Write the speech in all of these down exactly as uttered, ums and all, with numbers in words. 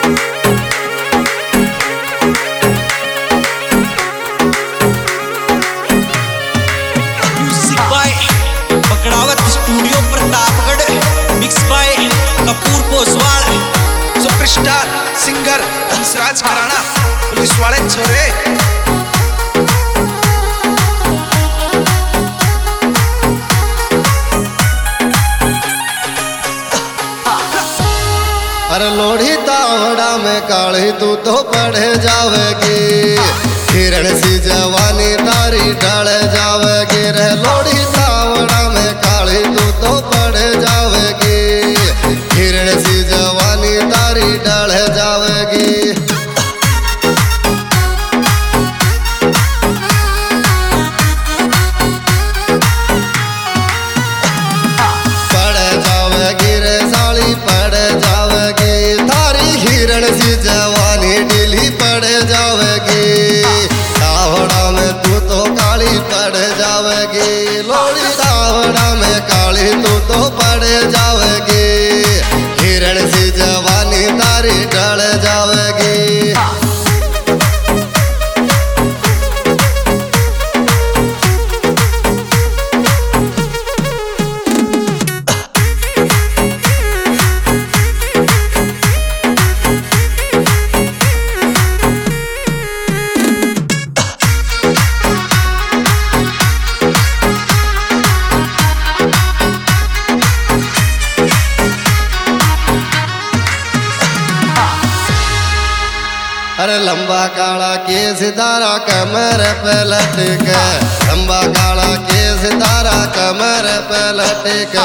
Superstar singer Hansraj घराना police वाले छोरे। अरे लोढ़ी तावड़ा में काली तू तो पढ़ जावेगी, किरण सी जवानी तारी ढल जावेगी रे। लोढ़ी तावड़ा में काली तू तो पढ़ जावेगी, किरण सी जवानी तारी ढल जावेगी। पढ़ जावेगी रे साली पढ़ जावेगी, थारी हिरण सी जवानी ढीली पड़ जावेगी। तावड़ा में तू तो काली पड़ जावेगी, लोड़ी तावड़ा में काली तू तो पड़ जावेगी, हिरण सी जवानी तारी ढल जावेगी। अरे लंबा काला केस तारा कमर पे लटके, लंबा काला केस तारा कमर पे लटके।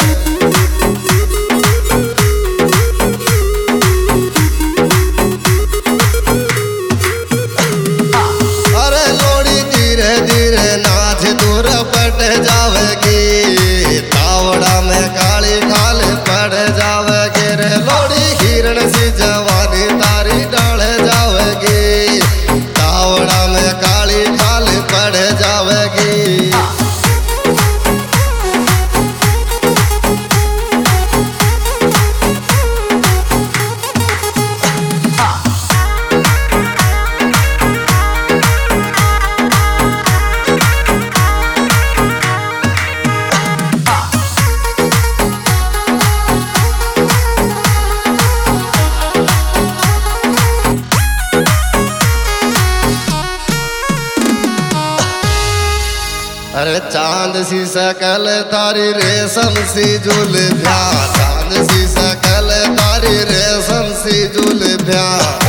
अरे लोड़ी धीरे धीरे नाच दूर पट जावेगी, तावड़ा में काली खाल पड़ जावेगी रे। लोड़ी हिरण सी जवानी तारी डाल जावेगी, तावड़ा में काली खाल पड़ जावेगी। अरे चांद सी सकल तारी रेशम सी जुल्फिया, चांद सी सकल तारी रेशम सी जुल्फिया।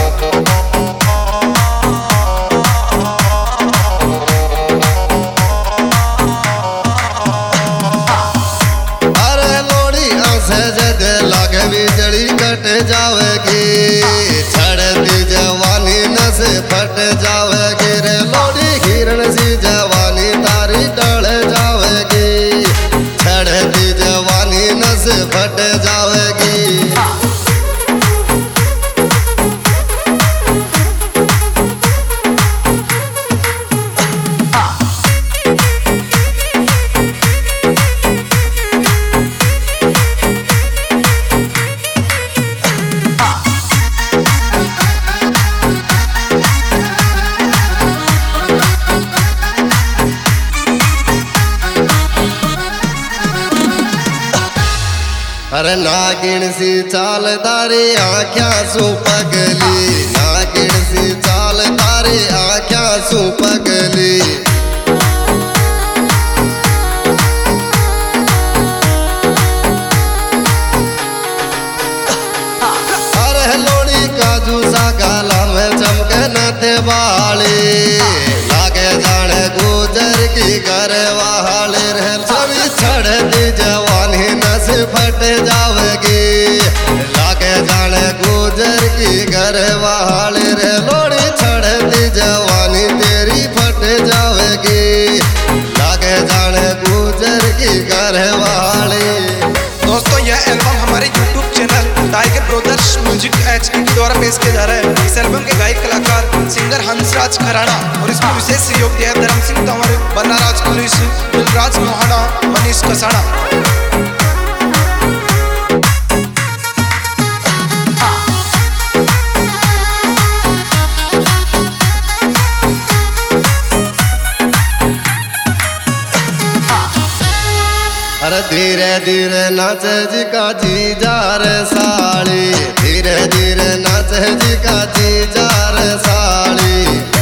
अरे लोड़ी आंसे जद लागे बिजली कट जावेगी, छड़ती जवानी नस फट जावेगी रे। लोड़ी हिरण सी जवानी तारी ढल जावेगी, छड़ती जवानी नस फट जावेगी। अरे नागिन सी चाल तारी आँख्या सू पगली, नागिन सी चाल तारी आँख्या सू पगली। अरे लोड़ी काजू सा गाला में चमके नथे बाली, लागे जाने गुजर की घर वाले रे। सभी छड़ती जवानी नस फट जावेगी, लागे जाने गुजर की घर वाले रे। लोड़ी छड़ती जवानी तेरी फट जावेगी, लागे जाने गुजर की घर वाले। दोस्तों यह एल्बम हमारे YouTube channel tiger brothers music H D द्वारा पेश किया जा रहा है। इस एल्बम के गायक कलाकार सिंगर हंसराज घराना और इसमें विशेष सहयोग दिया है धर्म सिंह तंवर, बनाराज पुलिस, दिलराज मोहाना, मनीष कसाना। धीरे धीरे नाचे जी का जी जा रे साली, धीरे धीरे नाचे जी का जी जा रे साली।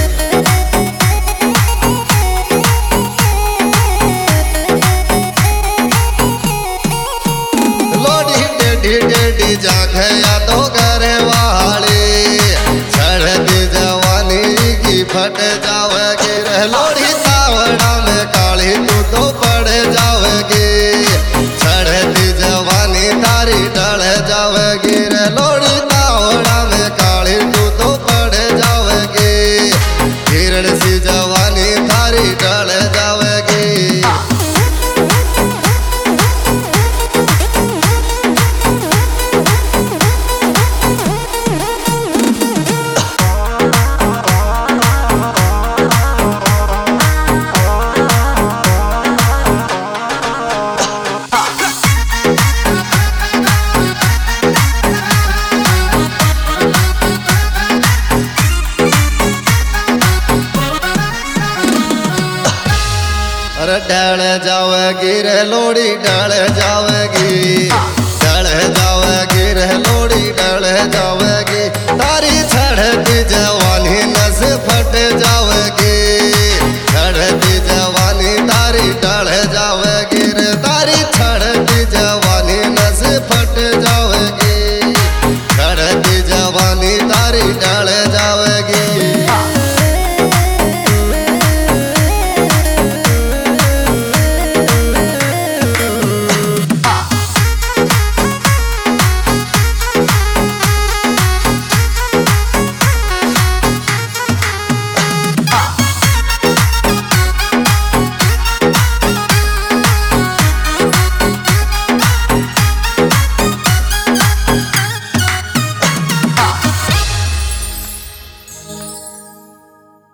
लोडी टेढ़ी टेढ़ी जागे या तो करे वाली, चढ़ती जवानी की फट जावेगी रे। लोड़ी तावड़ा में काली तू तो पड़ जावेगी, चढ़ती जवानी तारी डल जावेगी रे। लोड़ी तावड़ा में काली तू तो पड़ जावेगी, हिरण सी जवानी तारी डल जावेगी। अरे डल जावेगी रे लोड़ी डल जावेगी, डल जावेगी रे लोड़ी डल जावेगी। तारी चढ़ती जवानी नस फट जावेगी, चढ़ती जवानी तारी डल जावेगी रे। तारी चढ़ती जवानी नस फट जावेगी, चढ़ती जवानी तारी डल